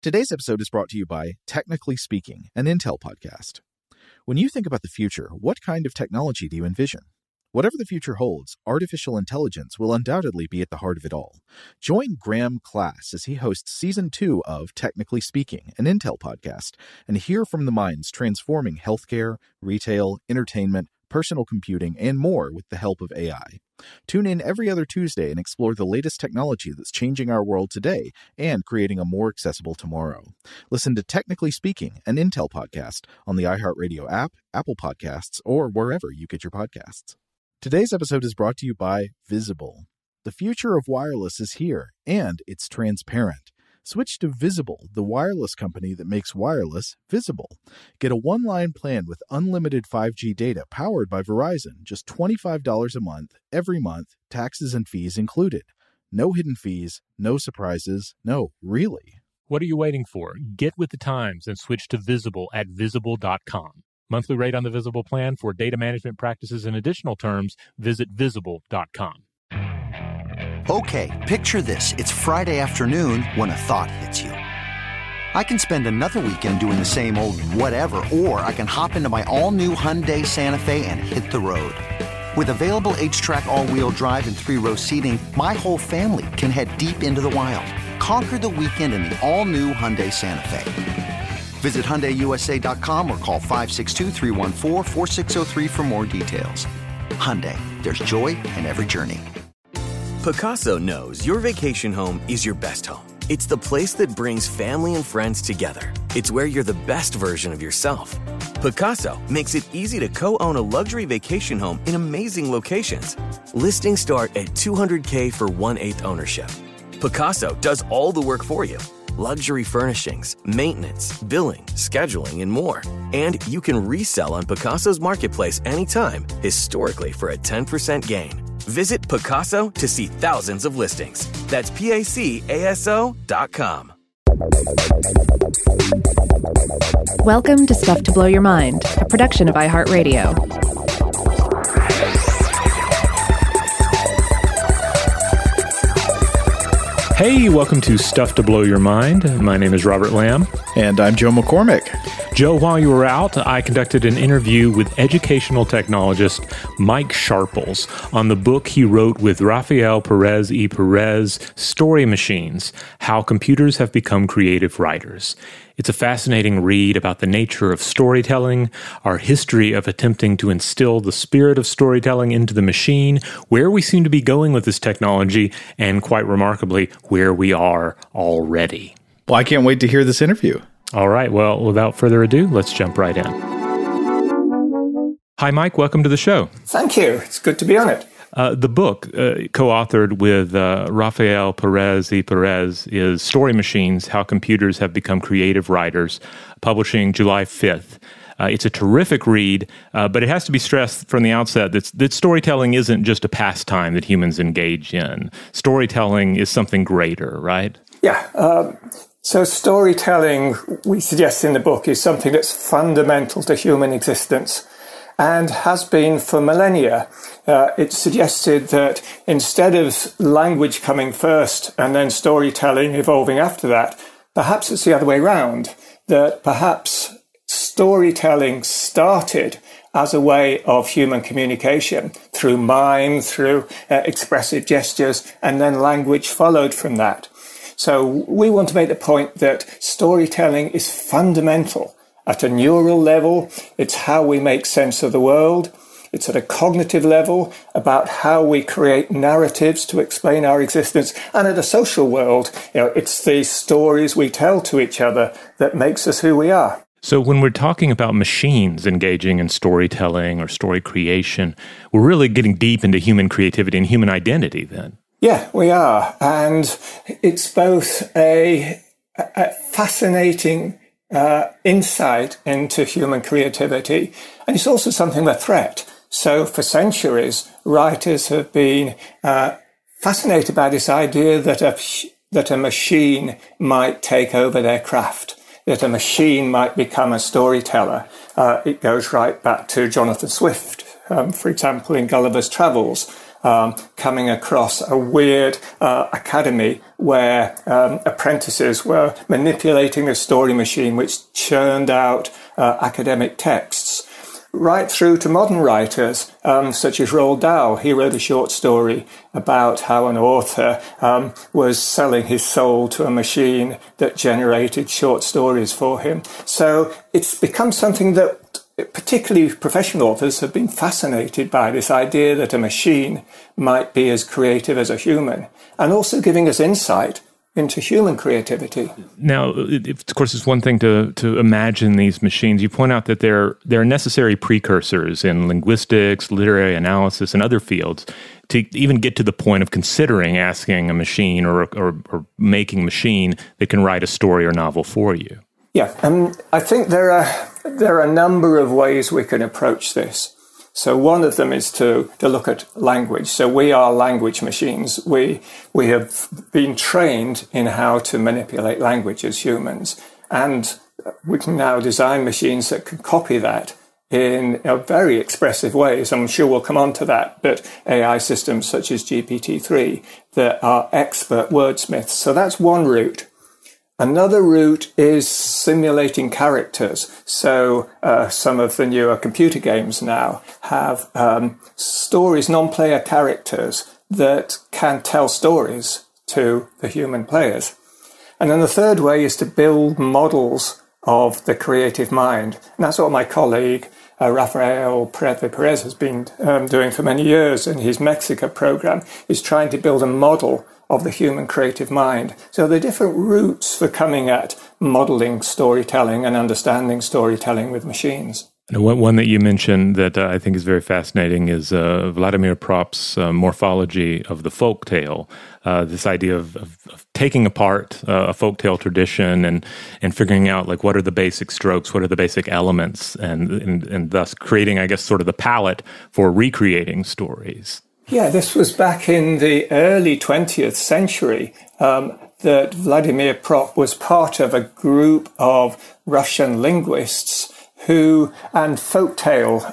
Today's episode is brought to you by Technically Speaking, an Intel podcast. When you think about the future, what kind of technology do you envision? Whatever the future holds, artificial intelligence will undoubtedly be at the heart of it all. Join Graham Class as he hosts Season 2 of Technically Speaking, an Intel podcast, and hear from the minds transforming healthcare, retail, entertainment, personal computing, and more with the help of AI. Tune in every other Tuesday and explore the latest technology that's changing our world today and creating a more accessible tomorrow. Listen to Technically Speaking, an Intel podcast on the iHeartRadio app, Apple Podcasts, or wherever you get your podcasts. Today's episode is brought to you by Visible. The future of wireless is here, and it's transparent. Switch to Visible, the wireless company that makes wireless visible. Get a one-line plan with unlimited 5G data powered by Verizon, just $25 a month, every month, taxes and fees included. No hidden fees, no surprises, no, really. What are you waiting for? Get with the times and switch to Visible at Visible.com. Monthly rate on the Visible plan for data management practices and additional terms, visit Visible.com. Okay, picture this. It's Friday afternoon when a thought hits you. I can spend another weekend doing the same old whatever, or I can hop into my all-new Hyundai Santa Fe and hit the road. With available H-Track all-wheel drive and three-row seating, my whole family can head deep into the wild. Conquer the weekend in the all-new Hyundai Santa Fe. Visit HyundaiUSA.com or call 562-314-4603 for more details. Hyundai, there's joy in every journey. Pacaso knows your vacation home is your best home. It's the place that brings family and friends together. It's where you're the best version of yourself. Pacaso makes it easy to co-own a luxury vacation home in amazing locations. Listings start at $200K for 1/8 ownership. Pacaso does all the work for you. Luxury furnishings, maintenance, billing, scheduling, and more. And you can resell on Pacaso's marketplace anytime, historically for a 10% gain. Visit Pacaso to see thousands of listings. That's PACASO.com. Welcome to Stuff to Blow Your Mind, a production of iHeartRadio. Hey, welcome to Stuff to Blow Your Mind. My name is Robert Lamb. And I'm Joe McCormick. Joe, while you were out, I conducted an interview with educational technologist Mike Sharples on the book he wrote with Rafael Perez y Perez, Story Machines, How Computers Have Become Creative Writers. It's a fascinating read about the nature of storytelling, our history of attempting to instill the spirit of storytelling into the machine, where we seem to be going with this technology, and quite remarkably, where we are already. Well, I can't wait to hear this interview. All right. Well, without further ado, let's jump right in. Hi, Mike. Welcome to the show. Thank you. It's good to be on it. The book, co-authored with Rafael Perez y Perez, is Story Machines, How Computers Have Become Creative Writers, publishing July 5th. It's a terrific read, but it has to be stressed from the outset that storytelling isn't just a pastime that humans engage in. Storytelling is something greater, right? Yeah. So storytelling, we suggest in the book, is something that's fundamental to human existence and has been for millennia. It's suggested that instead of language coming first and then storytelling evolving after that, perhaps it's the other way around, that perhaps storytelling started as a way of human communication through mime, through expressive gestures, and then language followed from that. So we want to make the point that storytelling is fundamental at a neural level. It's how we make sense of the world. It's at a cognitive level about how we create narratives to explain our existence. And at a social world, it's the stories we tell to each other that makes us who we are. So when we're talking about machines engaging in storytelling or story creation, we're really getting deep into human creativity and human identity then. Yeah, we are. And it's both a fascinating insight into human creativity, and it's also something of a threat. So for centuries, writers have been fascinated by this idea that a machine might take over their craft, that a machine might become a storyteller. It goes right back to Jonathan Swift, for example, in Gulliver's Travels. coming across a weird academy where apprentices were manipulating a story machine which churned out academic texts, right through to modern writers such as Roald Dahl. He wrote a short story about how an author was selling his soul to a machine that generated short stories for him. So it's become something that particularly professional authors have been fascinated by, this idea that a machine might be as creative as a human, and also giving us insight into human creativity. Now, of course, it's one thing to imagine these machines. You point out that they're necessary precursors in linguistics, literary analysis, and other fields to even get to the point of considering asking a machine or making a machine that can write a story or novel for you. Yeah, I think there are a number of ways we can approach this. So one of them is to look at language. So we are language machines. We have been trained in how to manipulate language as humans. And we can now design machines that can copy that in very expressive ways. I'm sure we'll come on to that. But AI systems such as GPT-3 that are expert wordsmiths. So that's one route. Another route is simulating characters. So some of the newer computer games now have stories, non-player characters that can tell stories to the human players. And then the third way is to build models of the creative mind. And that's what my colleague, Rafael Perez has been doing for many years in his Mexico program, is trying to build a model of the human creative mind. So there are different routes for coming at modeling storytelling and understanding storytelling with machines. One that you mentioned that I think is very fascinating is Vladimir Prop's morphology of the folktale. This idea of taking apart a folktale tradition and figuring out like what are the basic strokes, what are the basic elements, and thus creating, I guess, sort of the palette for recreating stories. Yeah, this was back in the early 20th century that Vladimir Prop was part of a group of Russian linguists and folktale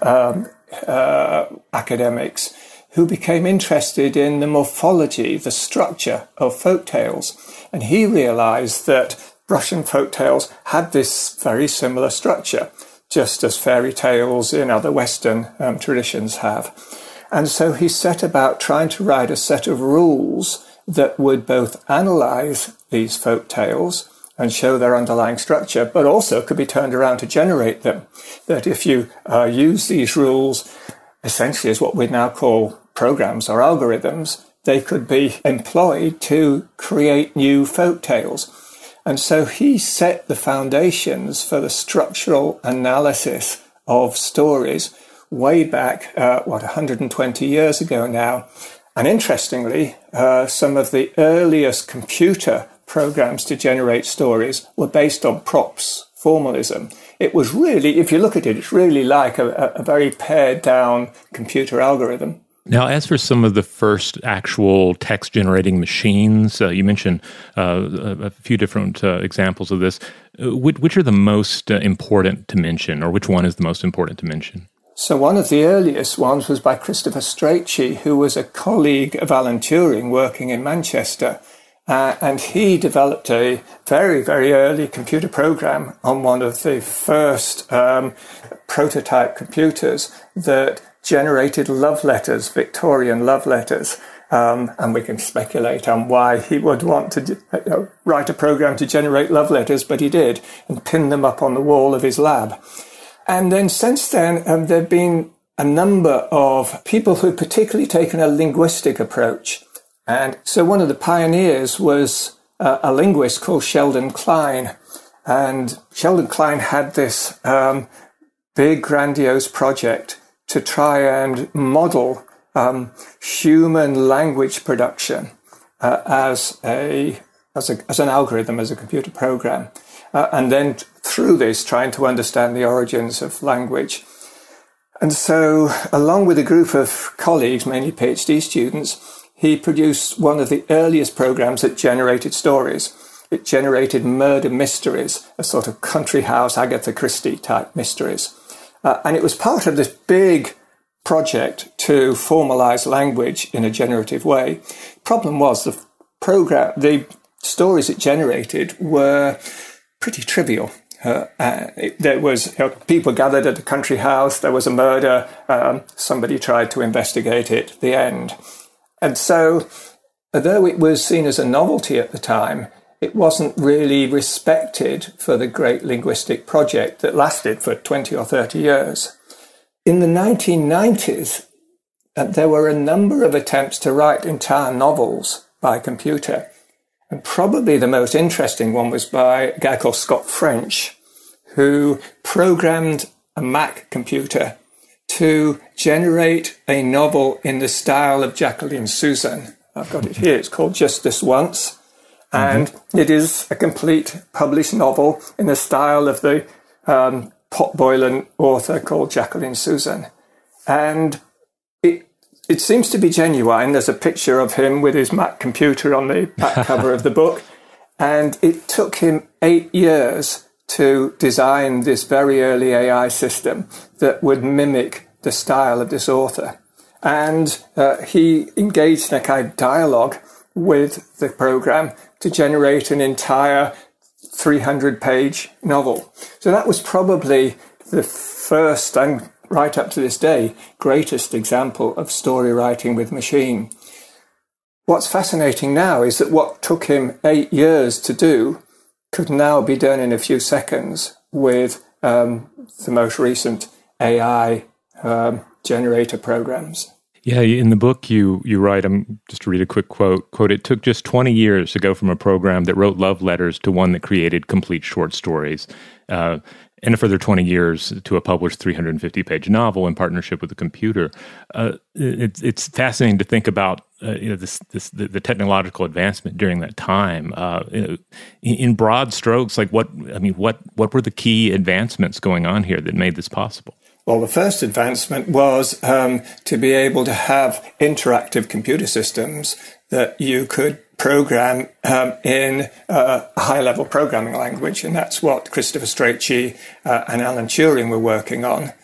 academics who became interested in the morphology, the structure of folktales. And he realized that Russian folktales had this very similar structure, just as fairy tales in other Western traditions have. And so he set about trying to write a set of rules that would both analyze these folk tales and show their underlying structure, but also could be turned around to generate them. That if you use these rules essentially as what we now call programs or algorithms, they could be employed to create new folk tales. And so he set the foundations for the structural analysis of stories way back, 120 years ago now. And interestingly, some of the earliest computer programs to generate stories were based on Prop's formalism. It was really, if you look at it, it's really like a very pared down computer algorithm. Now, as for some of the first actual text-generating machines, you mentioned a few different examples of this. Which are the most important to mention, or which one is the most important to mention? So one of the earliest ones was by Christopher Strachey, who was a colleague of Alan Turing working in Manchester. And he developed a very, very early computer program on one of the first prototype computers that generated love letters, Victorian love letters. And we can speculate on why he would want to write a program to generate love letters, but he did, and pin them up on the wall of his lab. And then since then, there have been a number of people who've particularly taken a linguistic approach. And so one of the pioneers was a linguist called Sheldon Klein. And Sheldon Klein had this big, grandiose project to try and model human language production as an algorithm, as a computer program. And then through this, trying to understand the origins of language. And so, along with a group of colleagues, mainly PhD students, he produced one of the earliest programs that generated stories. It generated murder mysteries, a sort of country house Agatha Christie type mysteries. And it was part of this big project to formalize language in a generative way. Problem was the stories it generated were pretty trivial. There was people gathered at a country house, there was a murder, somebody tried to investigate it, the end. And so, although it was seen as a novelty at the time, it wasn't really respected for the great linguistic project that lasted for 20 or 30 years. In the 1990s, there were a number of attempts to write entire novels by computer. And probably the most interesting one was by a guy called Scott French, who programmed a Mac computer to generate a novel in the style of Jacqueline Susann. I've got it here. It's called Just This Once. And it is a complete published novel in the style of the potboiling author called Jacqueline Susann. And it seems to be genuine. There's a picture of him with his Mac computer on the back cover of the book. And it took him 8 years to design this very early AI system that would mimic the style of this author. And he engaged in a kind of dialogue with the program to generate an entire 300-page novel. So that was probably the first, and right up to this day, greatest example of story writing with machine. What's fascinating now is that what took him 8 years to do could now be done in a few seconds with the most recent AI generator programs. Yeah, in the book you write, just to read a quick quote, "It took just 20 years to go from a program that wrote love letters to one that created complete short stories, and a further 20 years to a published 350-page novel in partnership with a computer." It's fascinating to think about the technological advancement during that time. In broad strokes, like what were the key advancements going on here that made this possible? Well, the first advancement was to be able to have interactive computer systems that you could program in a high-level programming language, and that's what Christopher Strachey and Alan Turing were working on,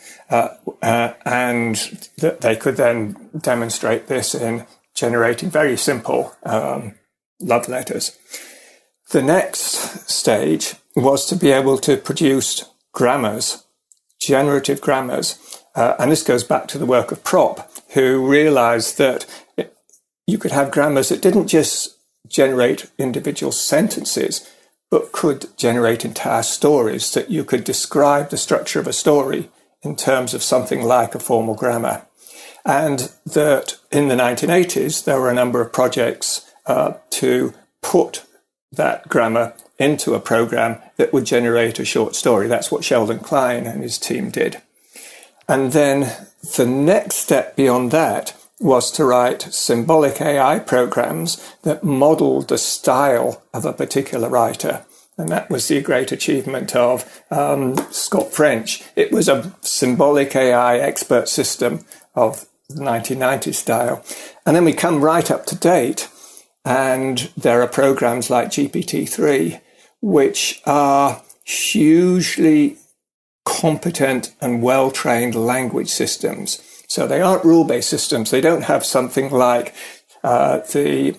and that they could then demonstrate this in generating very simple love letters. The next stage was to be able to produce grammars, generative grammars. And this goes back to the work of Propp, who realized that you could have grammars that didn't just generate individual sentences, but could generate entire stories, that you could describe the structure of a story in terms of something like a formal grammar. And that in the 1980s, there were a number of projects to put that grammar into a program that would generate a short story. That's what Sheldon Klein and his team did. And then the next step beyond that was to write symbolic AI programs that modeled the style of a particular writer. And that was the great achievement of Scott French. It was a symbolic AI expert system of the 1990s style. And then we come right up to date, and there are programs like GPT-3, which are hugely competent and well-trained language systems. So they aren't rule-based systems. They don't have something like the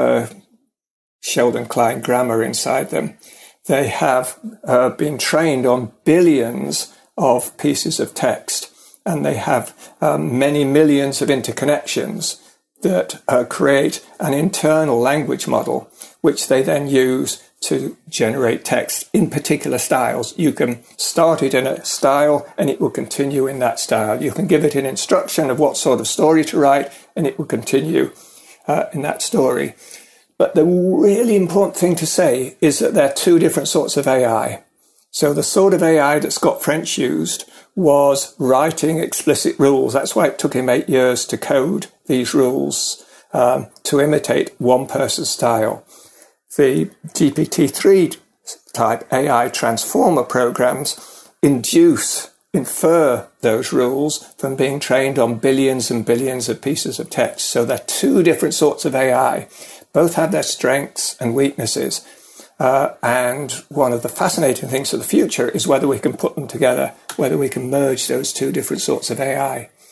Sheldon Klein grammar inside them. They have been trained on billions of pieces of text, and they have many millions of interconnections that create an internal language model, which they then use to generate text in particular styles. You can start it in a style and it will continue in that style. You can give it an instruction of what sort of story to write and it will continue in that story. But the really important thing to say is that there are two different sorts of AI. So the sort of AI that Scott French used was writing explicit rules. That's why it took him 8 years to code these rules to imitate one person's style. The GPT-3 type AI transformer programs infer those rules from being trained on billions and billions of pieces of text. So they're two different sorts of AI. Both have their strengths and weaknesses. And one of the fascinating things for the future is whether we can put them together, whether we can merge those two different sorts of AI.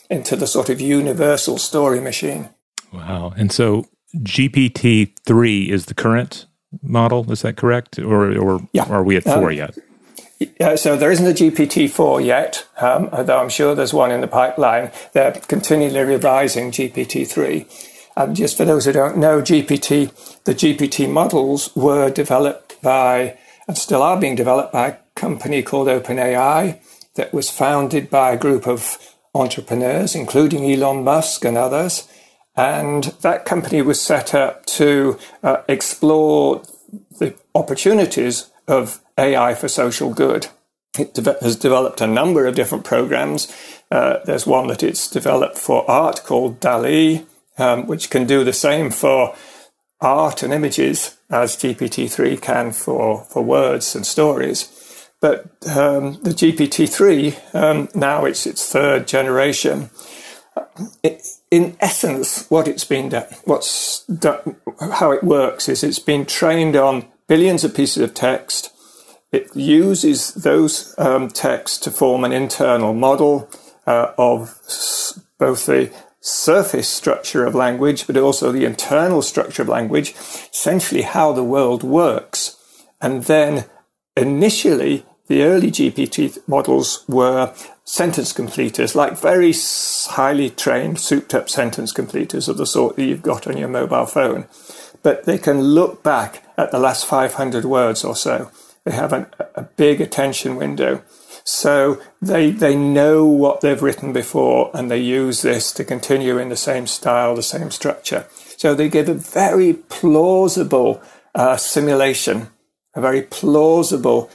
into the sort of universal story machine. Wow. And so GPT-3 is the current model, is that correct? Or are we at 4 yet? So there isn't a GPT-4 yet, although I'm sure there's one in the pipeline. They're continually revising GPT-3. Just for those who don't know, the GPT models were developed by, and still are being developed by, a company called OpenAI that was founded by a group of entrepreneurs, including Elon Musk and others. And that company was set up to explore the opportunities of AI for social good. It has developed a number of different programs. There's one that it's developed for art called DALL-E, which can do the same for art and images as GPT-3 can for words and stories. But the GPT-3, now it's its third generation. In essence, what it's been done, how it works is it's been trained on billions of pieces of text. It uses those texts to form an internal model of both the surface structure of language, but also the internal structure of language, essentially how the world works. And then initially, the early GPT models were sentence completers, like very highly trained, souped-up sentence completers of the sort that you've got on your mobile phone. But they can look back at the last 500 words or so. They have a big attention window. So they know what they've written before, and they use this to continue in the same style, the same structure. So they give a very plausible simulation, a very plausible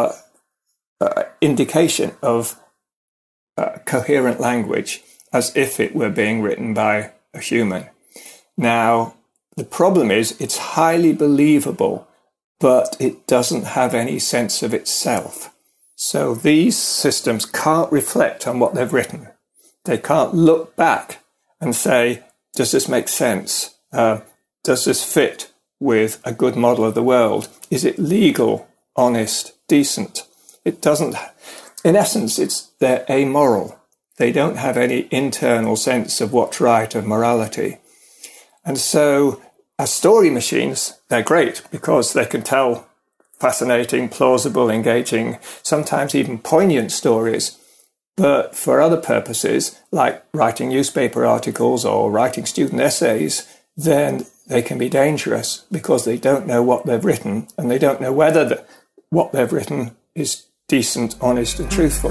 indication of coherent language, as if it were being written by a human. Now, the problem is it's highly believable, but it doesn't have any sense of itself. So these systems can't reflect on what they've written. They can't look back and say, does this make sense? Does this fit with a good model of the world? Is it legal, honest, decent? It doesn't. In essence, they're amoral. They don't have any internal sense of what's right, of morality. And so as story machines, they're great because they can tell fascinating, plausible, engaging, sometimes even poignant stories. But for other purposes, like writing newspaper articles or writing student essays, then they can be dangerous because they don't know what they've written, and they don't know whether what they've written is decent, honest, and truthful.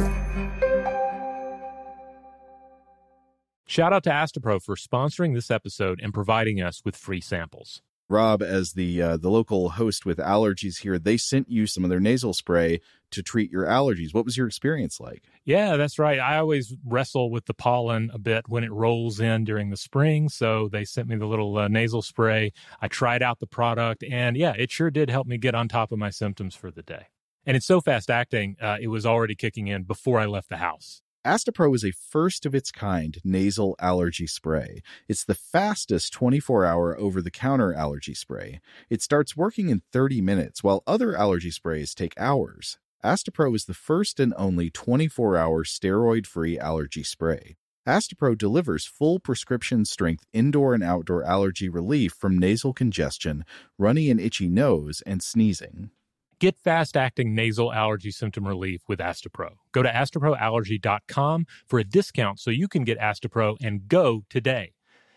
Shout out to Astepro for sponsoring this episode and providing us with free samples. Rob, as the local host with allergies here, they sent you some of their nasal spray to treat your allergies. What was your experience like? Yeah, that's right. I always wrestle with the pollen a bit when it rolls in during the spring, so they sent me the little nasal spray. I tried out the product, and yeah, it sure did help me get on top of my symptoms for the day. And it's so fast-acting, it was already kicking in before I left the house. Astepro is a first-of-its-kind nasal allergy spray. It's the fastest 24-hour over-the-counter allergy spray. It starts working in 30 minutes, while other allergy sprays take hours. Astepro is the first and only 24-hour steroid-free allergy spray. Astepro delivers full prescription-strength indoor and outdoor allergy relief from nasal congestion, runny and itchy nose, and sneezing. Get fast-acting nasal allergy symptom relief with Astepro. Go to asteproallergy.com for a discount so you can get Astepro and go today.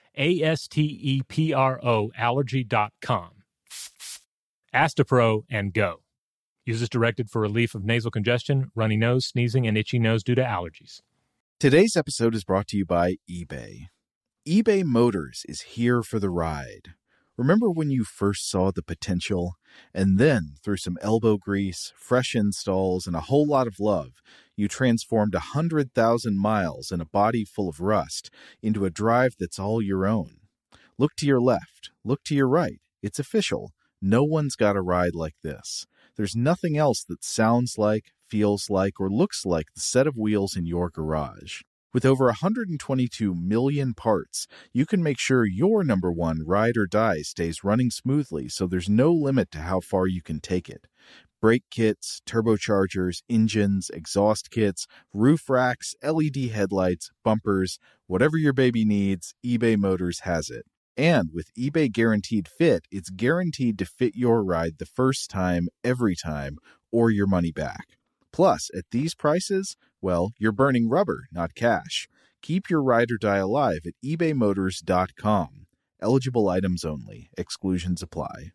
ASTEPRO allergy.com. Astepro and go. Use as directed for relief of nasal congestion, runny nose, sneezing, and itchy nose due to allergies. Today's episode is brought to you by eBay. eBay Motors is here for the ride. Remember when you first saw the potential? And then, through some elbow grease, fresh installs, and a whole lot of love, you transformed 100,000 miles and a body full of rust into a drive that's all your own. Look to your left. Look to your right. It's official. No one's got a ride like this. There's nothing else that sounds like, feels like, or looks like the set of wheels in your garage. With over 122 million parts, you can make sure your number one ride or die stays running smoothly, so there's no limit to how far you can take it. Brake kits, turbochargers, engines, exhaust kits, roof racks, LED headlights, bumpers, whatever your baby needs, eBay Motors has it. And with eBay Guaranteed Fit, it's guaranteed to fit your ride the first time, every time, or your money back. Plus, at these prices, well, you're burning rubber, not cash. Keep your ride or die alive at ebaymotors.com. Eligible items only. Exclusions apply.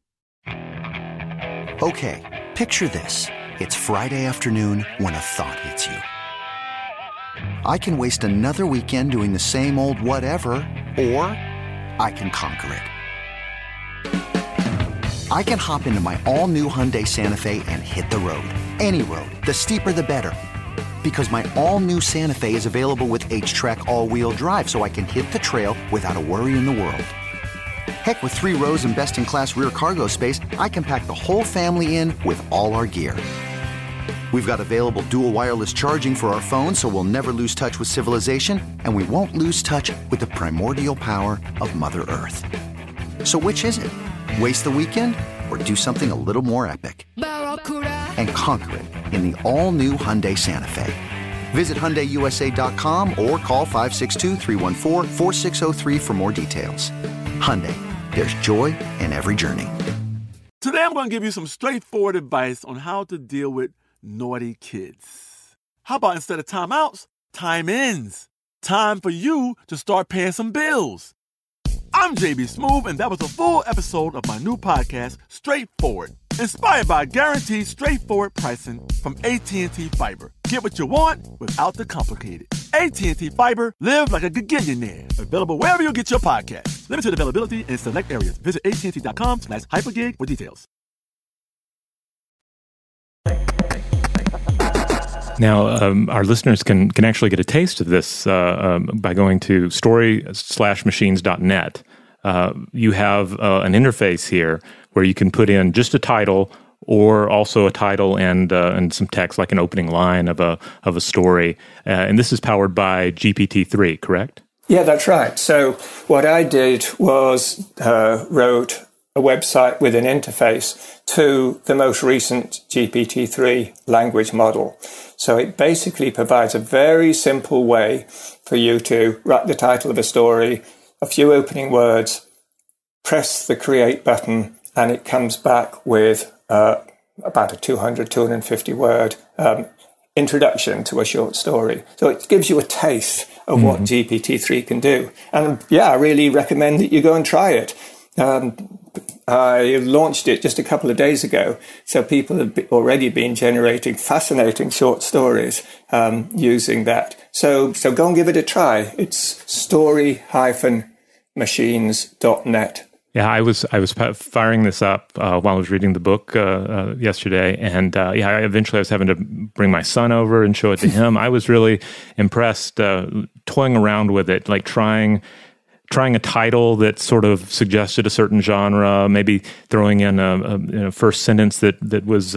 Okay, picture this. It's Friday afternoon when a thought hits you. I can waste another weekend doing the same old whatever, or I can conquer it. I can hop into my all-new Hyundai Santa Fe and hit the road. Any road. The steeper, the better. Because my all-new Santa Fe is available with H-Track all-wheel drive, so I can hit the trail without a worry in the world. Heck, with 3 rows and best-in-class rear cargo space, I can pack the whole family in with all our gear. We've got available dual wireless charging for our phones, so we'll never lose touch with civilization, and we won't lose touch with the primordial power of Mother Earth. So which is it? Waste the weekend or do something a little more epic? And conquer it in the all-new Hyundai Santa Fe. Visit HyundaiUSA.com or call 562-314-4603 for more details. Hyundai, there's joy in every journey. Today I'm going to give you some straightforward advice on how to deal with naughty kids. How about instead of timeouts, time-ins? Time for you to start paying some bills. I'm JB Smoove, and that was a full episode of my new podcast, Straightforward, inspired by guaranteed straightforward pricing from AT&T Fiber. Get what you want without the complicated. AT&T Fiber, live like a gigillionaire. Available wherever you get your podcast. Limited availability in select areas. Visit AT&T.com/hypergig for details. Now, our listeners can actually get a taste of this by going to story/machines.net. You have an interface here where you can put in just a title, or also a title and some text, like an opening line of a story. And this is powered by GPT-3, correct? Yeah, that's right. So what I did was wrote a website with an interface to the most recent GPT-3 language model. So it basically provides a very simple way for you to write the title of a story, a few opening words, press the create button, and it comes back with about a 250 word introduction to a short story. So it gives you a taste of what GPT-3 can do. And yeah, I really recommend that you go and try it. I launched it just a couple of days ago, so people have already been generating fascinating short stories using that. So go and give it a try. It's story-machines.net. Yeah, I was firing this up while I was reading the book yesterday, and eventually I was having to bring my son over and show it to him. I was really impressed, toying around with it, like trying a title that sort of suggested a certain genre, maybe throwing in a first sentence that was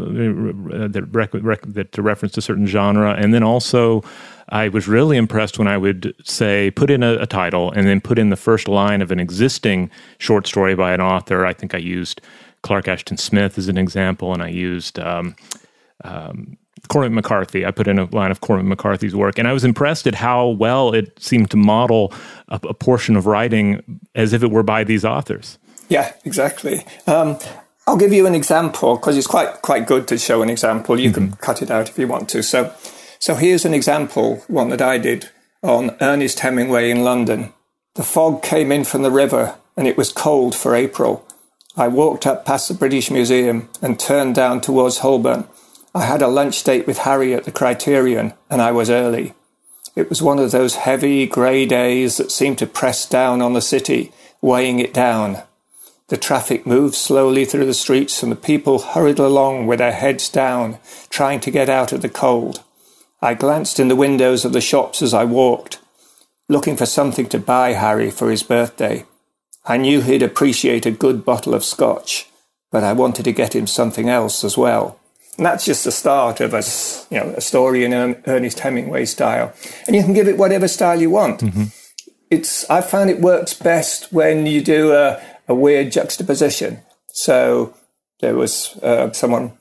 that referenced a certain genre, and then also I was really impressed when I would say put in a title and then put in the first line of an existing short story by an author. I think I used Clark Ashton Smith as an example, and I used Cormac McCarthy. I put in a line of Cormac McCarthy's work, and I was impressed at how well it seemed to model a portion of writing as if it were by these authors. Yeah, exactly. I'll give you an example because it's quite good to show an example. You can cut it out if you want to. So here's an example, one that I did on Ernest Hemingway in London. The fog came in from the river, and it was cold for April. I walked up past the British Museum and turned down towards Holborn. I had a lunch date with Harry at the Criterion, and I was early. It was one of those heavy, grey days that seemed to press down on the city, weighing it down. The traffic moved slowly through the streets, and the people hurried along with their heads down, trying to get out of the cold. I glanced in the windows of the shops as I walked, looking for something to buy Harry for his birthday. I knew he'd appreciate a good bottle of scotch, but I wanted to get him something else as well. And that's just the start of a story in Ernest Hemingway style. And you can give it whatever style you want. I found it works best when you do a weird juxtaposition. So there was someone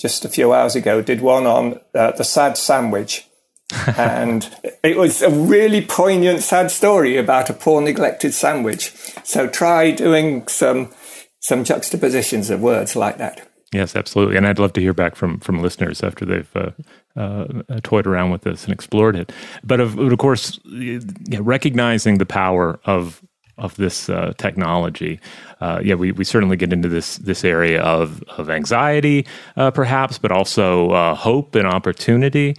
just a few hours ago, did one on the sad sandwich. And it was a really poignant, sad story about a poor, neglected sandwich. So try doing some juxtapositions of words like that. Yes, absolutely. And I'd love to hear back from listeners after they've toyed around with this and explored it. But of course, recognizing the power of this technology, we certainly get into this area of anxiety, perhaps, but also hope and opportunity.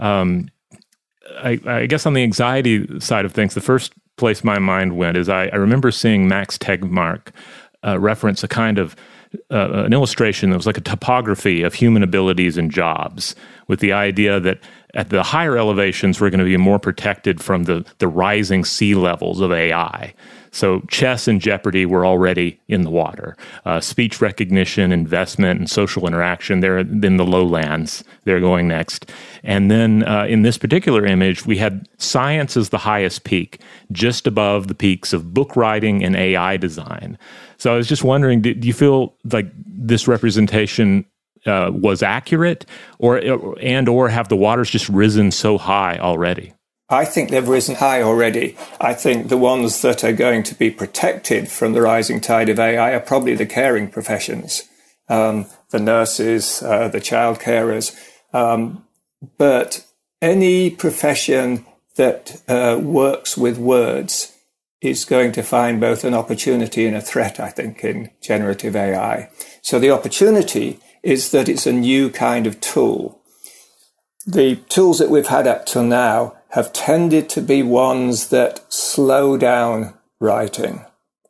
I guess on the anxiety side of things, the first place my mind went is I remember seeing Max Tegmark reference a kind of an illustration that was like a topography of human abilities and jobs, with the idea that at the higher elevations, we're going to be more protected from the rising sea levels of AI. So chess and Jeopardy were already in the water. Speech recognition, investment, and social interaction, they're in the lowlands. They're going next. And then in this particular image, we had science as the highest peak, just above the peaks of book writing and AI design. So I was just wondering, do you feel like this representation was accurate, or have the waters just risen so high already? I think they've risen high already. I think the ones that are going to be protected from the rising tide of AI are probably the caring professions, the nurses, the child carers. But any profession that works with words is going to find both an opportunity and a threat, I think, in generative AI. So the opportunity is that it's a new kind of tool. The tools that we've had up till now have tended to be ones that slow down writing,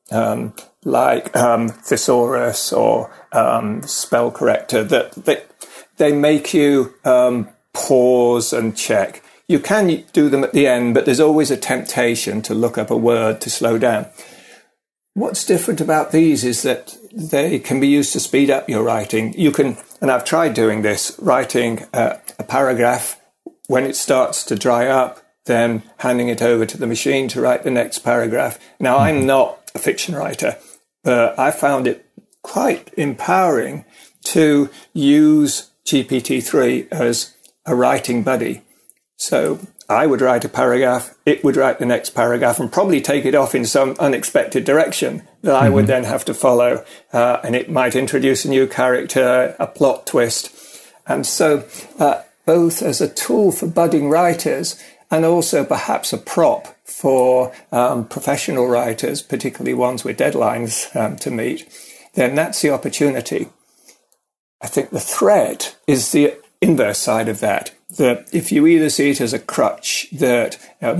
like thesaurus or spell corrector, that they make you pause and check. You can do them at the end, but there's always a temptation to look up a word to slow down. What's different about these is that they can be used to speed up your writing. You can, and I've tried doing this, writing a paragraph. When it starts to dry up, then handing it over to the machine to write the next paragraph. Now, I'm not a fiction writer, but I found it quite empowering to use GPT-3 as a writing buddy. So I would write a paragraph, it would write the next paragraph, and probably take it off in some unexpected direction that I would then have to follow. And it might introduce a new character, a plot twist. And so both as a tool for budding writers and also perhaps a prop for professional writers, particularly ones with deadlines to meet, then that's the opportunity. I think the threat is the inverse side of that if you either see it as a crutch that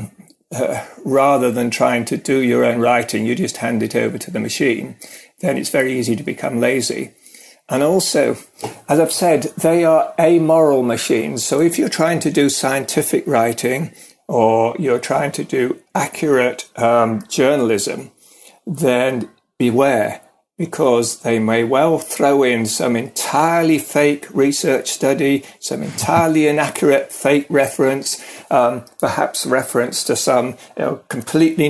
rather than trying to do your own writing, you just hand it over to the machine, then it's very easy to become lazy. And also, as I've said, they are amoral machines. So if you're trying to do scientific writing or you're trying to do accurate journalism, then beware, because they may well throw in some entirely fake research study, some entirely inaccurate fake reference, perhaps reference to some completely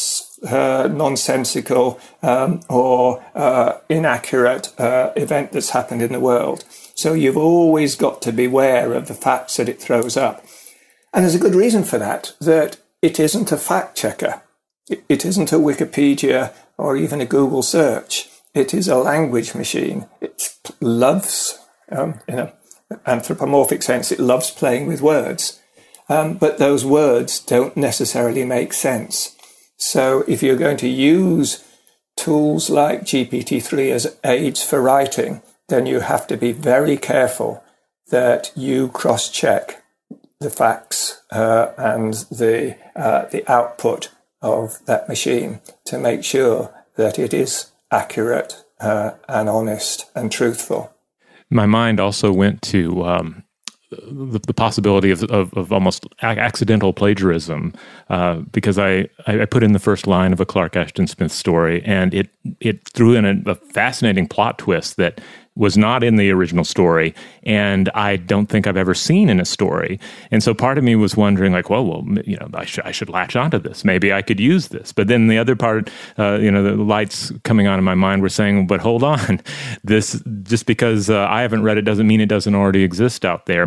nonsensical or inaccurate event that's happened in the world. So you've always got to beware of the facts that it throws up. And there's a good reason for that it isn't a fact checker. It isn't a Wikipedia or even a Google search. It is a language machine. It loves, in an anthropomorphic sense, it loves playing with words. But those words don't necessarily make sense. So if you're going to use tools like GPT-3 as aids for writing, then you have to be very careful that you cross-check the facts and the output of that machine to make sure that it is accurate and honest and truthful. My mind also went to the possibility of almost accidental plagiarism, because I put in the first line of a Clark Ashton Smith story, and it threw in a fascinating plot twist that was not in the original story, and I don't think I've ever seen in a story. And so part of me was wondering, like, well, I should latch onto this. Maybe I could use this. But then the other part, the lights coming on in my mind were saying, but hold on, this just because I haven't read it doesn't mean it doesn't already exist out there.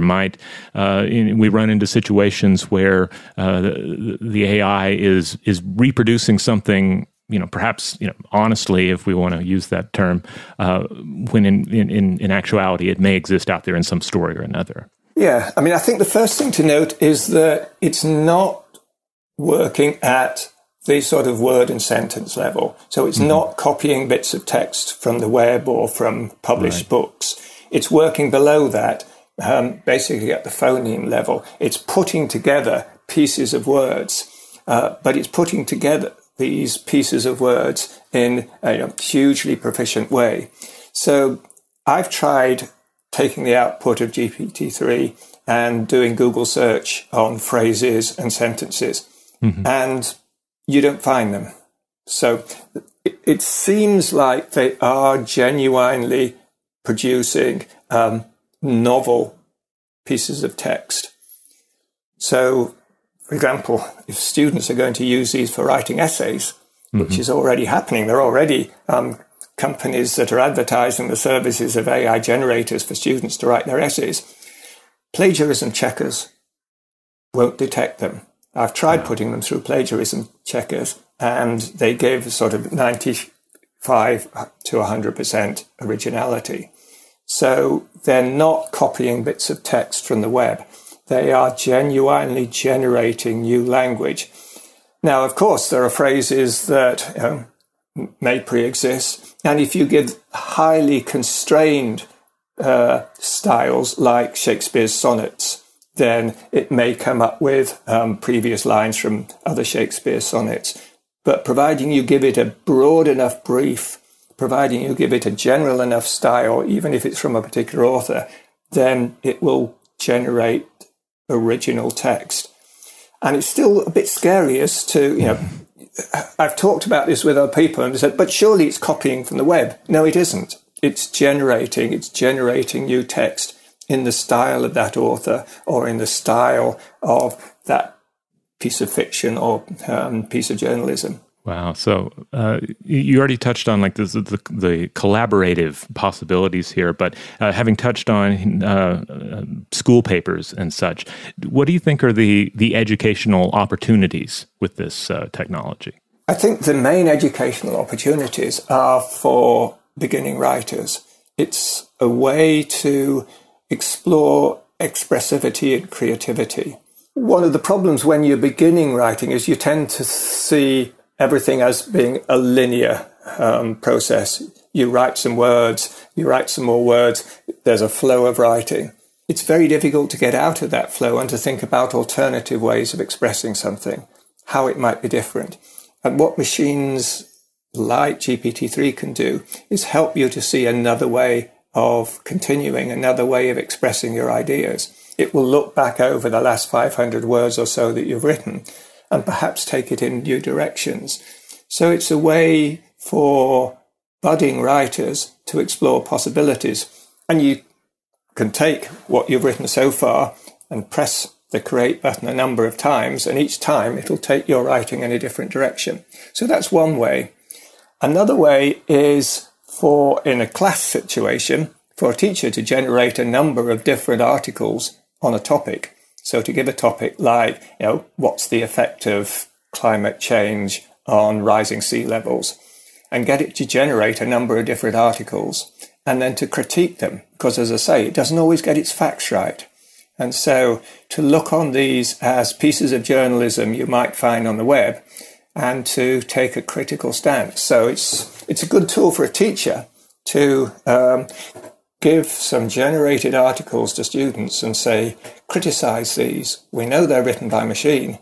We run into situations where the AI is reproducing something, perhaps, honestly, if we want to use that term, when in actuality, it may exist out there in some story or another. Yeah. I mean, I think the first thing to note is that it's not working at the sort of word and sentence level. So it's not copying bits of text from the web or from published books. It's working below that, basically at the phoneme level. It's putting together pieces of words, but it's putting together these pieces of words in a hugely proficient way. So I've tried taking the output of GPT-3 and doing Google search on phrases and sentences, and you don't find them. So it seems like they are genuinely producing novel pieces of text. So, for example, if students are going to use these for writing essays, which is already happening, there are already companies that are advertising the services of AI generators for students to write their essays. Plagiarism checkers won't detect them. I've tried putting them through plagiarism checkers, and they gave sort of 95 to 100% originality. So they're not copying bits of text from the web. They are genuinely generating new language. Now, of course, there are phrases that may pre-exist. And if you give highly constrained styles like Shakespeare's sonnets, then it may come up with previous lines from other Shakespeare sonnets. But providing you give it a broad enough brief, providing you give it a general enough style, even if it's from a particular author, then it will generate original text. And it's still a bit scary as to, I've talked about this with other people and they said, but surely it's copying from the web. No, it isn't. It's generating new text in the style of that author or in the style of that piece of fiction or piece of journalism. Wow. So you already touched on like the collaborative possibilities here, but having touched on school papers and such, what do you think are the educational opportunities with this technology? I think the main educational opportunities are for beginning writers. It's a way to explore expressivity and creativity. One of the problems when you're beginning writing is you tend to see everything as being a linear process. You write some words, you write some more words, there's a flow of writing. It's very difficult to get out of that flow and to think about alternative ways of expressing something, how it might be different. And what machines like GPT-3 can do is help you to see another way of continuing, another way of expressing your ideas. It will look back over the last 500 words or so that you've written and perhaps take it in new directions. So it's a way for budding writers to explore possibilities. And you can take what you've written so far and press the create button a number of times, and each time it'll take your writing in a different direction. So that's one way. Another way is in a class situation, for a teacher to generate a number of different articles on a topic. So to give a topic like, what's the effect of climate change on rising sea levels, and get it to generate a number of different articles, and then to critique them, because as I say, it doesn't always get its facts right. And so to look on these as pieces of journalism you might find on the web, and to take a critical stance. So it's a good tool for a teacher to give some generated articles to students and say, criticize these. We know they're written by machine.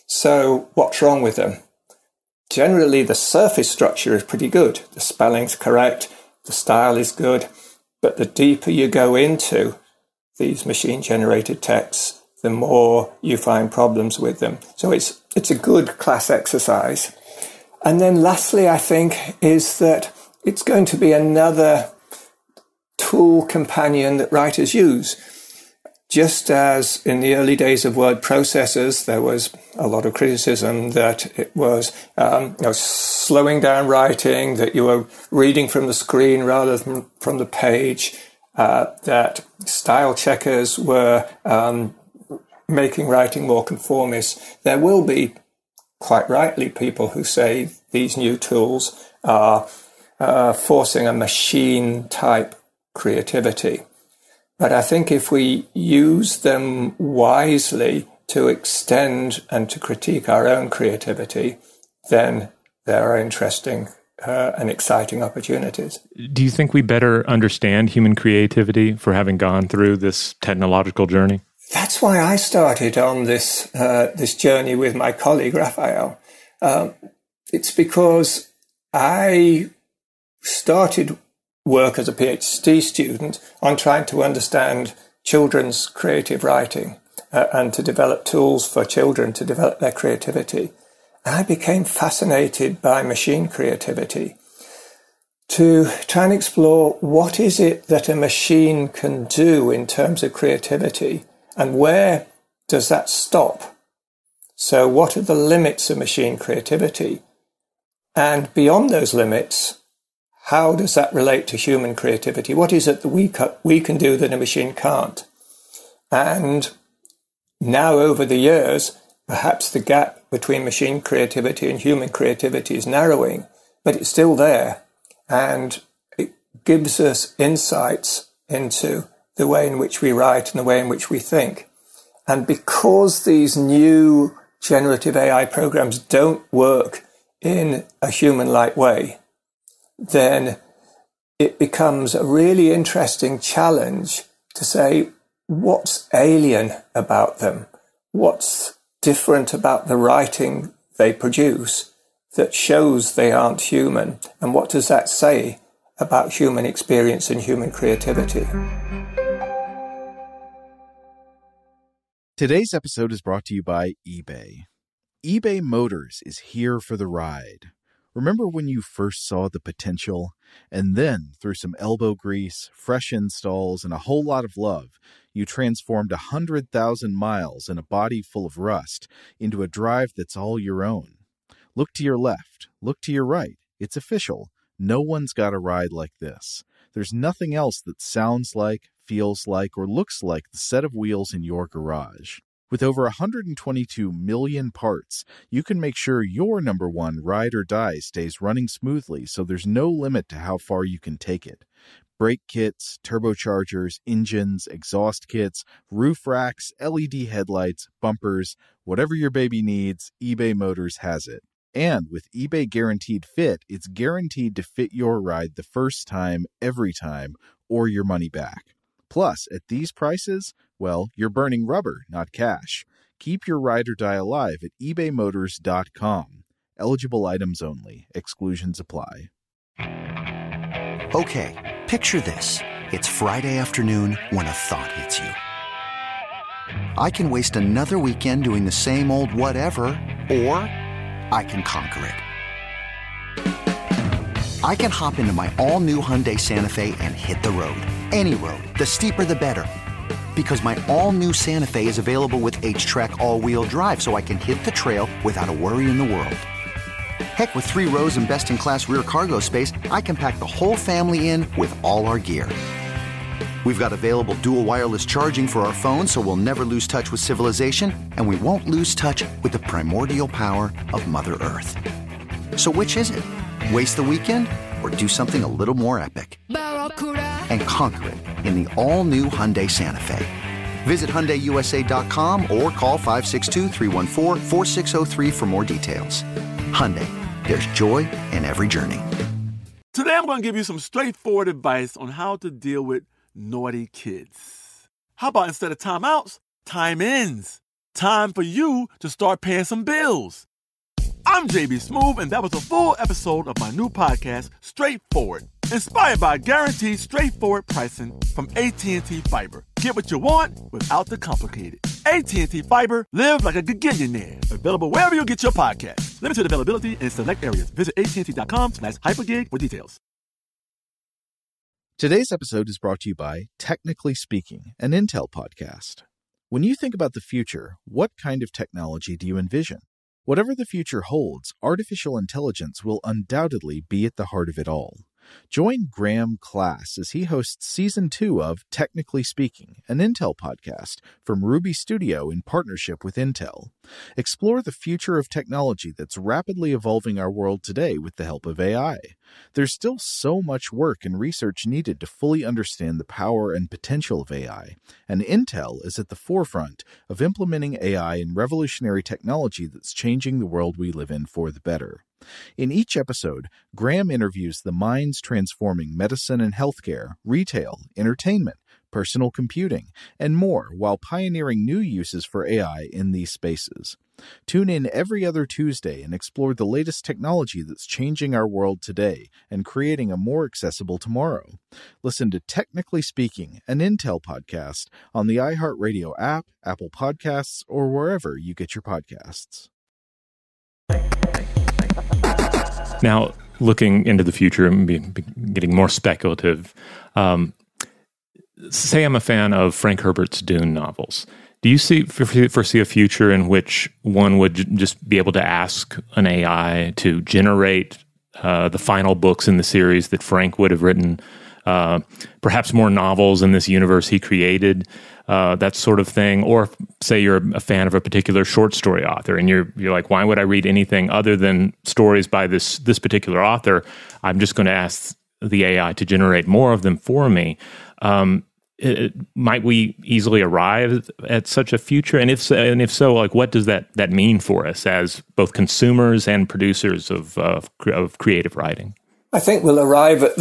So what's wrong with them? Generally, the surface structure is pretty good. The spelling's correct. The style is good. But the deeper you go into these machine-generated texts, the more you find problems with them. So it's a good class exercise. And then lastly, I think, is that it's going to be another tool companion that writers use. Just as in the early days of word processors, there was a lot of criticism that it was slowing down writing, that you were reading from the screen rather than from the page, that style checkers were making writing more conformist. There will be, quite rightly, people who say these new tools are forcing a machine-type creativity. But I think if we use them wisely to extend and to critique our own creativity, then there are interesting and exciting opportunities. Do you think we better understand human creativity for having gone through this technological journey? That's why I started on this journey with my colleague Raphael. It's because I started work as a PhD student on trying to understand children's creative writing and to develop tools for children to develop their creativity. And I became fascinated by machine creativity to try and explore what is it that a machine can do in terms of creativity and where does that stop? So what are the limits of machine creativity? And beyond those limits, how does that relate to human creativity? What is it that we can do that a machine can't? And now over the years, perhaps the gap between machine creativity and human creativity is narrowing, but it's still there. And it gives us insights into the way in which we write and the way in which we think. And because these new generative AI programs don't work in a human-like way, then it becomes a really interesting challenge to say, what's alien about them? What's different about the writing they produce that shows they aren't human? And what does that say about human experience and human creativity? Today's episode is brought to you by eBay. eBay Motors is here for the ride. Remember when you first saw the potential? And then, through some elbow grease, fresh installs, and a whole lot of love, you transformed 100,000 miles and a body full of rust into a drive that's all your own. Look to your left. Look to your right. It's official. No one's got a ride like this. There's nothing else that sounds like, feels like, or looks like the set of wheels in your garage. With over 122 million parts, you can make sure your number one ride or die stays running smoothly, so there's no limit to how far you can take it. Brake kits, turbochargers, engines, exhaust kits, roof racks, LED headlights, bumpers, whatever your baby needs, eBay Motors has it. And with eBay Guaranteed Fit, it's guaranteed to fit your ride the first time, every time, or your money back. Plus, at these prices, well, you're burning rubber, not cash. Keep your ride or die alive at ebaymotors.com. Eligible items only. Exclusions apply. Okay, picture this. It's Friday afternoon when a thought hits you. I can waste another weekend doing the same old whatever, or I can conquer it. I can hop into my all-new Hyundai Santa Fe and hit the road. Any road. The steeper, the better. Because my all-new Santa Fe is available with H-Track all-wheel drive, so I can hit the trail without a worry in the world. Heck, with 3 rows and best-in-class rear cargo space, I can pack the whole family in with all our gear. We've got available dual wireless charging for our phones, so we'll never lose touch with civilization, and we won't lose touch with the primordial power of Mother Earth. So which is it? Waste the weekend or do something a little more epic? And conquer it in the all-new Hyundai Santa Fe. Visit HyundaiUSA.com or call 562-314-4603 for more details. Hyundai, there's joy in every journey. Today I'm going to give you some straightforward advice on how to deal with naughty kids. How about instead of timeouts, time-ins? Time for you to start paying some bills. I'm JB Smoove, and that was a full episode of my new podcast, Straightforward, inspired by guaranteed straightforward pricing from AT&T Fiber. Get what you want without the complicated. AT&T Fiber, live like a gigillionaire. Available wherever you get your podcast. Limited availability in select areas. Visit AT&T.com/hypergig for details. Today's episode is brought to you by Technically Speaking, an Intel podcast. When you think about the future, what kind of technology do you envision? Whatever the future holds, artificial intelligence will undoubtedly be at the heart of it all. Join Graham Class as he hosts Season 2 of Technically Speaking, an Intel podcast from Ruby Studio in partnership with Intel. Explore the future of technology that's rapidly evolving our world today with the help of AI. There's still so much work and research needed to fully understand the power and potential of AI, and Intel is at the forefront of implementing AI in revolutionary technology that's changing the world we live in for the better. In each episode, Graham interviews the minds transforming medicine and healthcare, retail, entertainment, personal computing, and more while pioneering new uses for AI in these spaces. Tune in every other Tuesday and explore the latest technology that's changing our world today and creating a more accessible tomorrow. Listen to Technically Speaking, an Intel podcast on the iHeartRadio app, Apple Podcasts, or wherever you get your podcasts. Now, looking into the future and getting more speculative, say I'm a fan of Frank Herbert's Dune novels. Do you foresee a future in which one would just be able to ask an AI to generate the final books in the series that Frank would have written, perhaps more novels in this universe he created, that sort of thing? Or say you're a fan of a particular short story author and you're like, why would I read anything other than stories by this particular author? I'm just going to ask the AI to generate more of them for me. Might we easily arrive at such a future? And if so, like, what does that mean for us as both consumers and producers of creative writing? I think we'll arrive at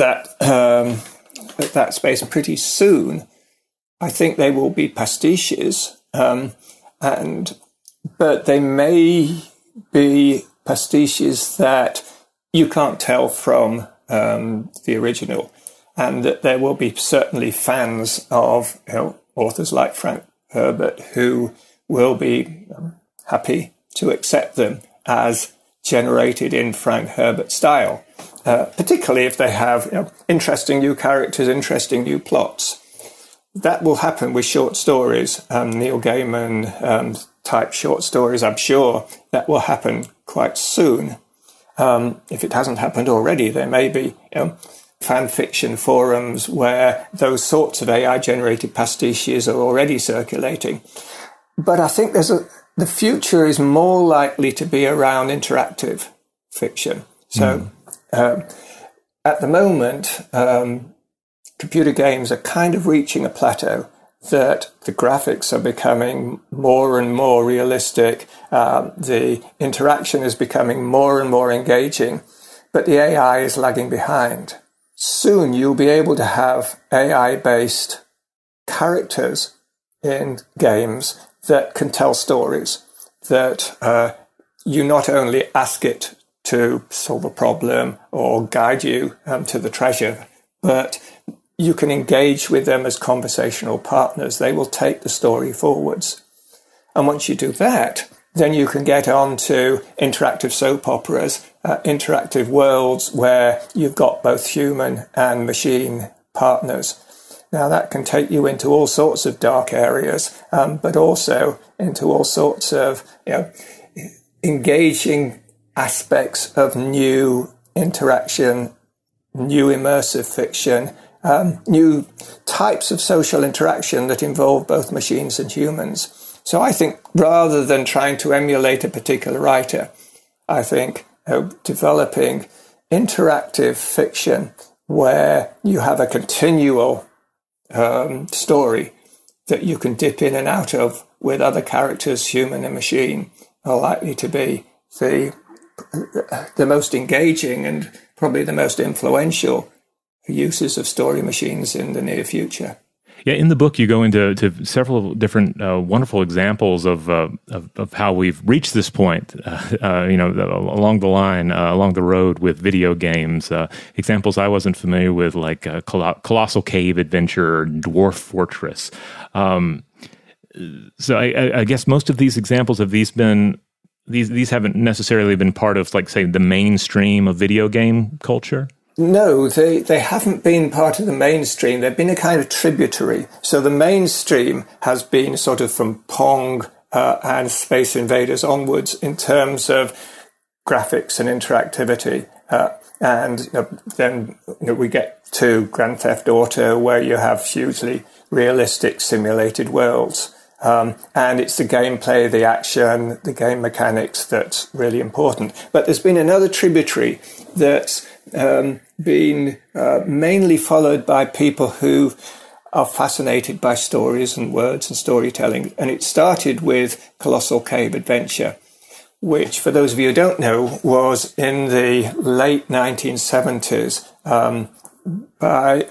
that space pretty soon. I think they will be pastiches, but they may be pastiches that you can't tell from the original, and that there will be certainly fans of authors like Frank Herbert who will be happy to accept them as generated in Frank Herbert style, particularly if they have interesting new characters, interesting new plots. That will happen with short stories, Neil Gaiman type short stories. I'm sure that will happen quite soon. If it hasn't happened already, there may be fan fiction forums where those sorts of AI-generated pastiches are already circulating. But I think the future is more likely to be around interactive fiction. So at the moment, computer games are kind of reaching a plateau, that the graphics are becoming more and more realistic, the interaction is becoming more and more engaging, but the AI is lagging behind. Soon you'll be able to have AI-based characters in games that can tell stories, that you not only ask it to solve a problem or guide you to the treasure, but you can engage with them as conversational partners. They will take the story forwards. And once you do that, then you can get on to interactive soap operas, interactive worlds where you've got both human and machine partners. Now, that can take you into all sorts of dark areas, but also into all sorts of engaging aspects of new interaction, new immersive fiction, new types of social interaction that involve both machines and humans. So I think rather than trying to emulate a particular writer, I think developing interactive fiction where you have a continual story that you can dip in and out of with other characters, human and machine, are likely to be the most engaging and probably the most influential uses of story machines in the near future. Yeah, in the book, you go into several different wonderful examples of how we've reached this point, along the line, along the road with video games. Examples I wasn't familiar with, like Colossal Cave Adventure, or Dwarf Fortress. So I guess most of these examples have these haven't necessarily been part of, like, say, the mainstream of video game culture. No, they haven't been part of the mainstream. They've been a kind of tributary. So the mainstream has been sort of from Pong and Space Invaders onwards in terms of graphics and interactivity. And then we get to Grand Theft Auto, where you have hugely realistic simulated worlds. And it's the gameplay, the action, the game mechanics that's really important. But there's been another tributary that's been mainly followed by people who are fascinated by stories and words and storytelling. And it started with Colossal Cave Adventure, which, for those of you who don't know, was in the late 1970s by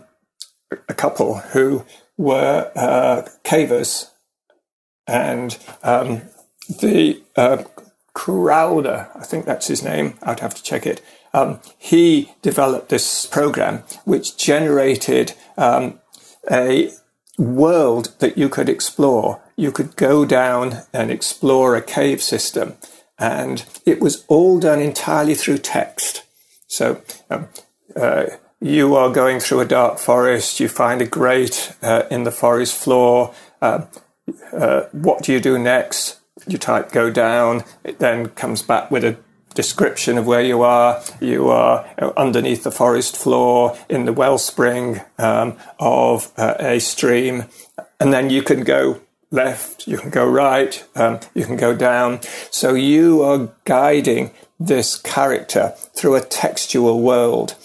a couple who were cavers. And the Crowder, I think that's his name, I'd have to check it, he developed this program which generated a world that you could explore. You could go down and explore a cave system, and it was all done entirely through text. So you are going through a dark forest, you find a grate in the forest floor. What do you do next? You type go down, it then comes back with a description of where you are. You are underneath the forest floor in the wellspring of a stream, and then you can go left, you can go right, you can go down. So you are guiding this character through a textual world.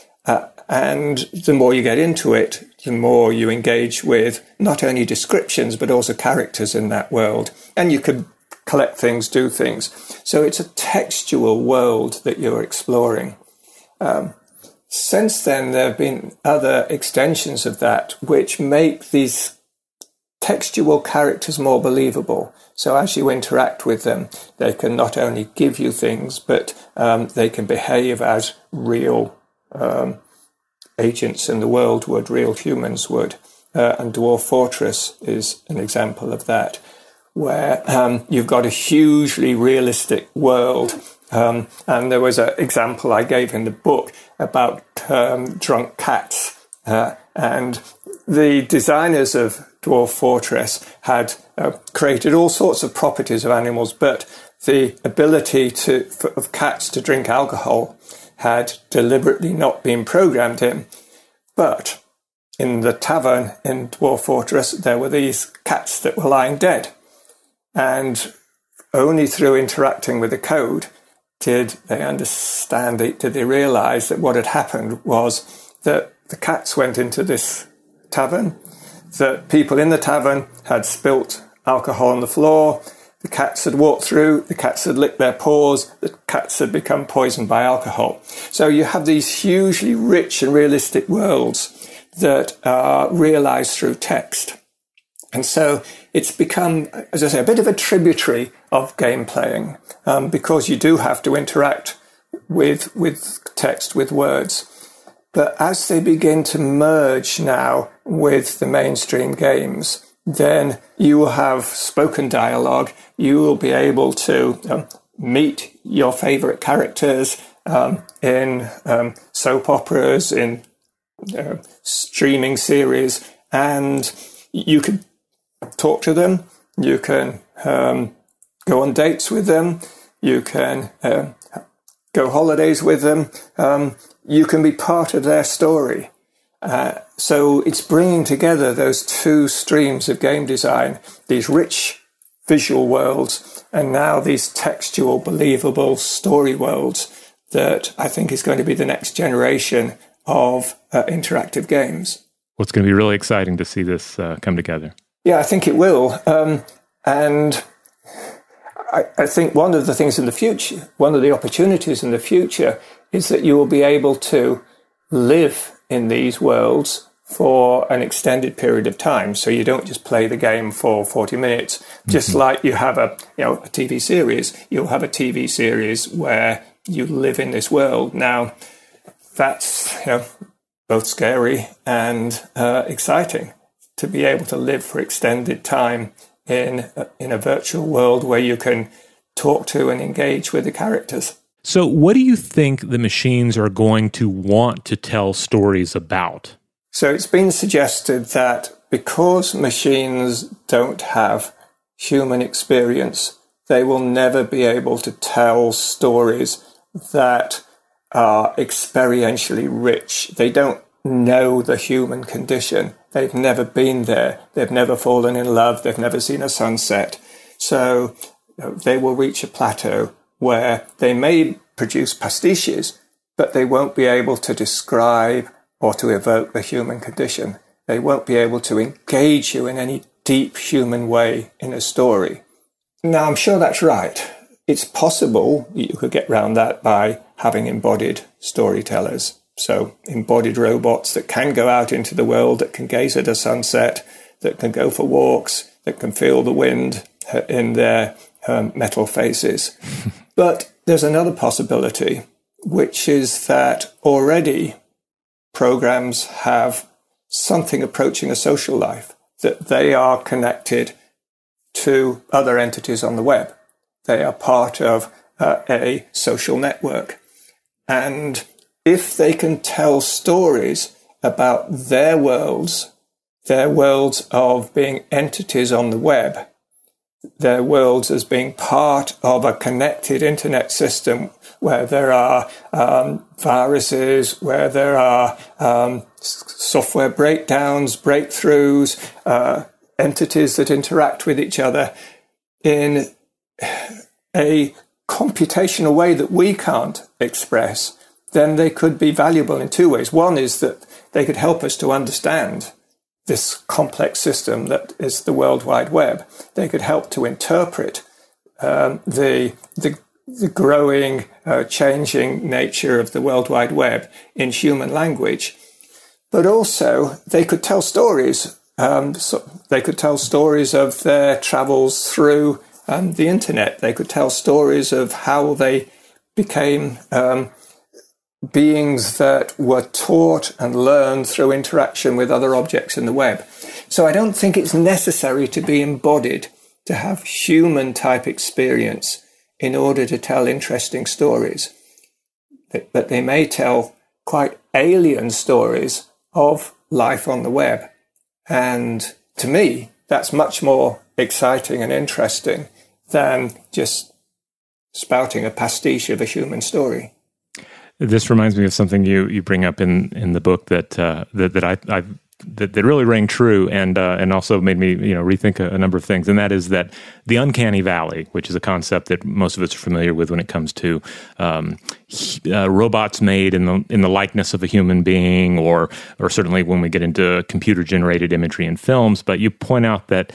And the more you get into it, the more you engage with not only descriptions, but also characters in that world. And you could collect things, do things. So it's a textual world that you're exploring. Since then, there have been other extensions of that, which make these textual characters more believable. So as you interact with them, they can not only give you things, but they can behave as real agents in the world would, real humans would. And Dwarf Fortress is an example of that, where you've got a hugely realistic world. And there was an example I gave in the book about drunk cats. And the designers of Dwarf Fortress had created all sorts of properties of animals, but the ability of cats to drink alcohol had deliberately not been programmed in. But in the tavern in Dwarf Fortress, there were these cats that were lying dead. And only through interacting with the code did they understand it, did they realize that what had happened was that the cats went into this tavern, that people in the tavern had spilt alcohol on the floor, the cats had walked through, the cats had licked their paws, the cats had become poisoned by alcohol. So you have these hugely rich and realistic worlds that are realized through text. And so it's become, as I say, a bit of a tributary of game playing, because you do have to interact with text, with words. But as they begin to merge now with the mainstream games, then you will have spoken dialogue. You will be able to meet your favorite characters in soap operas, in streaming series, and you can talk to them. You can go on dates with them. You can go holidays with them. You can be part of their story. So it's bringing together those two streams of game design, these rich visual worlds, and now these textual, believable story worlds that I think is going to be the next generation of interactive games. Well, it's going to be really exciting to see this come together. Yeah, I think it will. And I think one of the things in the future, one of the opportunities in the future, is that you will be able to live in these worlds for an extended period of time. So you don't just play the game for 40 minutes. Just like you have a TV series, you'll have a TV series where you live in this world. Now, that's both scary and exciting to be able to live for extended time in a virtual world where you can talk to and engage with the characters. So what do you think the machines are going to want to tell stories about? So it's been suggested that because machines don't have human experience, they will never be able to tell stories that are experientially rich. They don't know the human condition. They've never been there. They've never fallen in love. They've never seen a sunset. So they will reach a plateau where they may produce pastiches, but they won't be able to describe or to evoke the human condition. They won't be able to engage you in any deep human way in a story. Now, I'm sure that's right. It's possible you could get around that by having embodied storytellers. So embodied robots that can go out into the world, that can gaze at a sunset, that can go for walks, that can feel the wind in their metal faces. But there's another possibility, which is that already programs have something approaching a social life, that they are connected to other entities on the web. They are part of a social network. And if they can tell stories about their worlds of being entities on the web, their worlds as being part of a connected internet system where there are viruses, where there are software breakdowns, breakthroughs, entities that interact with each other in a computational way that we can't express, then they could be valuable in two ways. One is that they could help us to understand this complex system that is the World Wide Web. They could help to interpret the growing, changing nature of the World Wide Web in human language. But also, they could tell stories. So they could tell stories of their travels through the internet. They could tell stories of how they became beings that were taught and learned through interaction with other objects in the web. So I don't think it's necessary to be embodied, to have human-type experience in order to tell interesting stories. But they may tell quite alien stories of life on the web. And to me, that's much more exciting and interesting than just spouting a pastiche of a human story. This reminds me of something you bring up in the book that really rang true and also made me rethink a number of things, and that is that the uncanny valley, which is a concept that most of us are familiar with when it comes to robots made in the likeness of a human being, or certainly when we get into computer generated imagery in films. But you point out that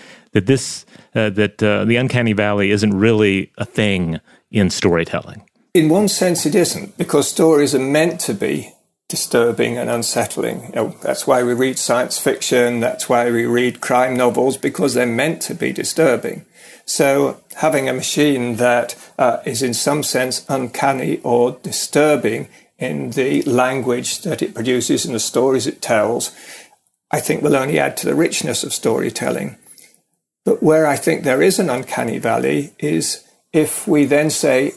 the uncanny valley isn't really a thing in storytelling. In one sense, it isn't, because stories are meant to be disturbing and unsettling. That's why we read science fiction, that's why we read crime novels, because they're meant to be disturbing. So having a machine that is in some sense uncanny or disturbing in the language that it produces and the stories it tells, I think will only add to the richness of storytelling. But where I think there is an uncanny valley is if we then say,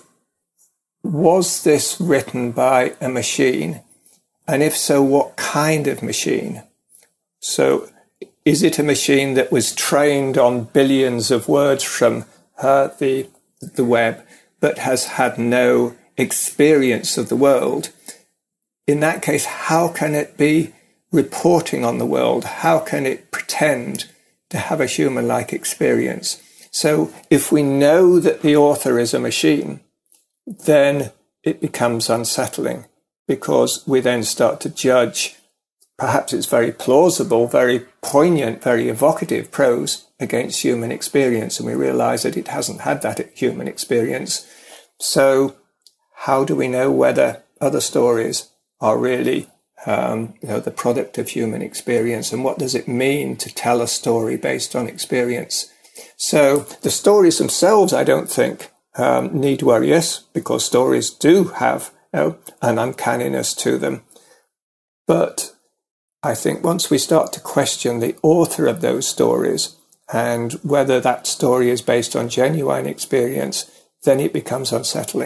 was this written by a machine? And if so, what kind of machine? So is it a machine that was trained on billions of words from the web, but has had no experience of the world? In that case, how can it be reporting on the world? How can it pretend to have a human-like experience? So if we know that the author is a machine, then it becomes unsettling, because we then start to judge, perhaps it's very plausible, very poignant, very evocative prose against human experience, and we realize that it hasn't had that human experience. So how do we know whether other stories are really the product of human experience, and what does it mean to tell a story based on experience? So the stories themselves, I don't think, need worry us, because stories do have an uncanniness to them. But I think once we start to question the author of those stories and whether that story is based on genuine experience, then it becomes unsettling.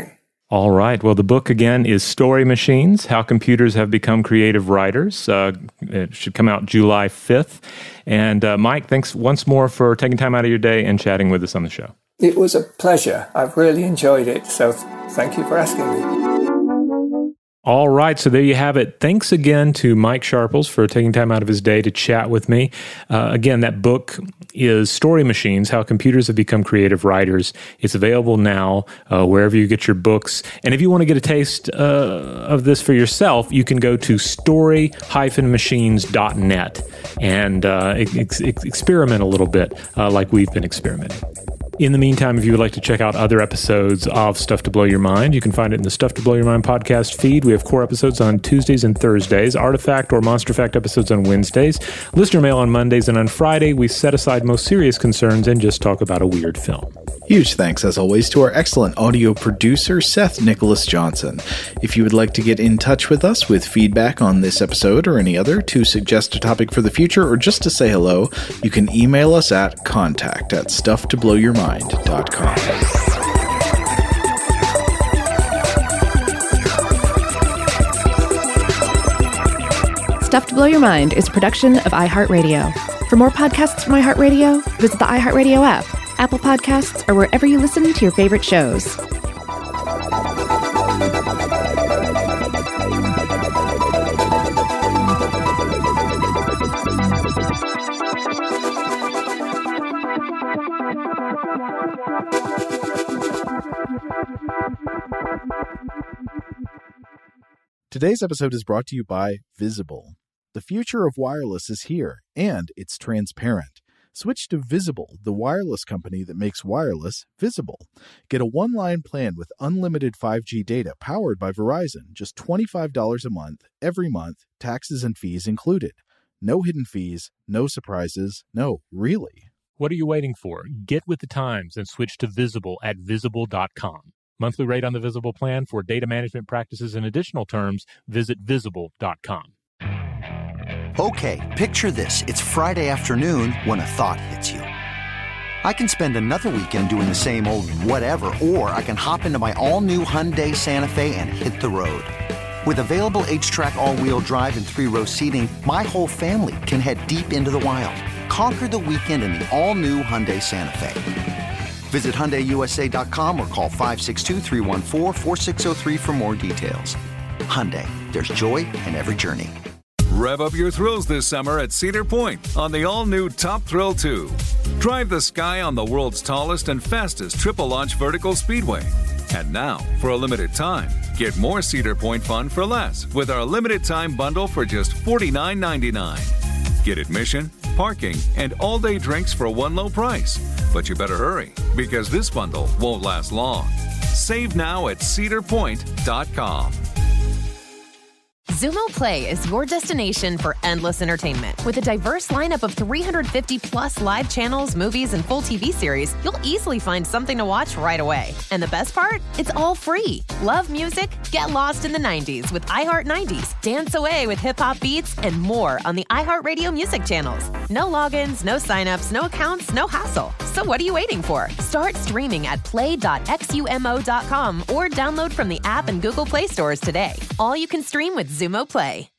All right. Well, the book, again, is Story Machines, How Computers Have Become Creative Writers. It should come out July 5th. And Mike, thanks once more for taking time out of your day and chatting with us on the show. It was a pleasure. I've really enjoyed it. So thank you for asking me. All right, so there you have it. Thanks again to Mike Sharples for taking time out of his day to chat with me. Again, that book is Story Machines, How Computers Have Become Creative Writers. It's available now wherever you get your books. And if you want to get a taste of this for yourself, you can go to story-machines.net and experiment a little bit like we've been experimenting. In the meantime, if you would like to check out other episodes of Stuff to Blow Your Mind, you can find it in the Stuff to Blow Your Mind podcast feed. We have core episodes on Tuesdays and Thursdays, Artifact or Monster Fact episodes on Wednesdays, listener mail on Mondays, and on Friday, we set aside most serious concerns and just talk about a weird film. Huge thanks, as always, to our excellent audio producer, Seth Nicholas Johnson. If you would like to get in touch with us with feedback on this episode or any other, to suggest a topic for the future, or just to say hello, you can email us at contact@stufftoblowyourmind.com. Stuff to Blow Your Mind is a production of iHeartRadio. For more podcasts from iHeartRadio, visit the iHeartRadio app, Apple Podcasts, or wherever you listen to your favorite shows. Today's episode is brought to you by Visible. The future of wireless is here, and it's transparent. Switch to Visible, the wireless company that makes wireless visible. Get a one-line plan with unlimited 5G data powered by Verizon, just $25 a month, every month, taxes and fees included. No hidden fees, no surprises, no, really. What are you waiting for? Get with the times and switch to Visible at Visible.com. Monthly rate on the Visible plan for data management practices and additional terms, visit Visible.com. Okay, picture this. It's Friday afternoon when a thought hits you. I can spend another weekend doing the same old whatever, or I can hop into my all-new Hyundai Santa Fe and hit the road. With available H-Track all-wheel drive and 3-row seating, my whole family can head deep into the wild. Conquer the weekend in the all-new Hyundai Santa Fe. Visit HyundaiUSA.com or call 562-314-4603 for more details. Hyundai, there's joy in every journey. Rev up your thrills this summer at Cedar Point on the all-new Top Thrill 2. Drive the sky on the world's tallest and fastest triple-launch vertical speedway. And now, for a limited time, get more Cedar Point fun for less with our limited-time bundle for just $49.99. Get admission, parking, and all-day drinks for one low price. But you better hurry, because this bundle won't last long. Save now at cedarpoint.com. Xumo Play is your destination for endless entertainment. With a diverse lineup of 350-plus live channels, movies, and full TV series, you'll easily find something to watch right away. And the best part? It's all free. Love music? Get lost in the 90s with iHeart 90s, dance away with hip-hop beats, and more on the iHeartRadio music channels. No logins, no signups, no accounts, no hassle. So what are you waiting for? Start streaming at play.xumo.com or download from the app and Google Play stores today. All you can stream with Xumo Play.